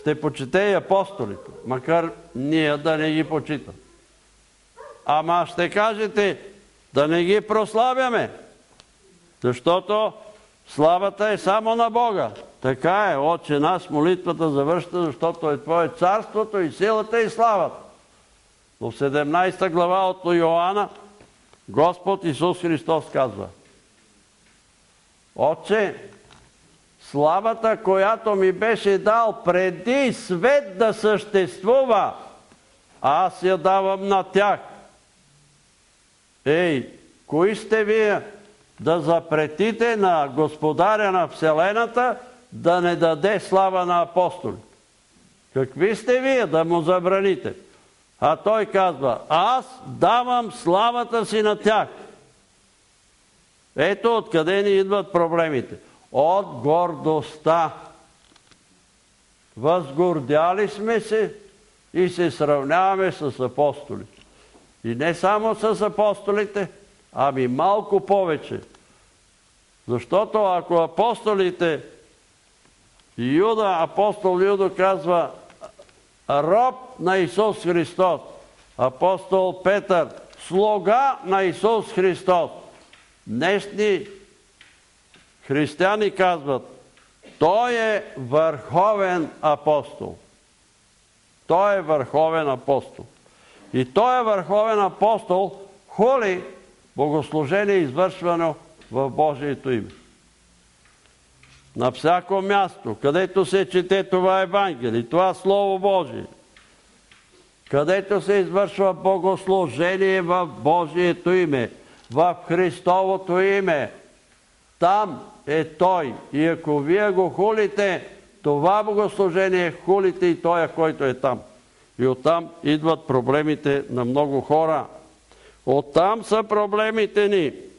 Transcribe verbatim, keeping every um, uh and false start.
ще почете и апостолите, макар ние да не ги почитам. Ама ще кажете да не ги прославяме, защото славата е само на Бога. Така е, Отче наш, молитвата завършва, защото е Твое царството и силата и славата. В седемнадесета глава от Йоанна Господ Исус Христос казва: Отче, славата, която ми беше дал преди свет да съществува, аз я давам на тях. Ей, кои сте вие да запретите на Господаря на Вселената да не даде слава на апостоли? Какви сте вие да му забраните? А той казва: аз давам славата си на тях. Ето откъде ни идват проблемите. От гордостта. Възгордяли сме се и се сравняваме с апостолите. И не само с апостолите, ами малко повече. Защото ако апостолите, Юда, апостол Юда казва роб на Исус Христос, апостол Петър слуга на Исус Христос, днешни християни казват: той е върховен апостол. Той е върховен апостол. И той е върховен апостол хули богослужение, извършвано в Божието име. На всяко място, където се чете това Евангелие, това Слово Божие, където се извършва богослужение в Божието име, в Христовото име, там е Той. И ако вие го хулите, това богослужение хулите и Той, който е там. И оттам идват проблемите на много хора. Оттам са проблемите ни.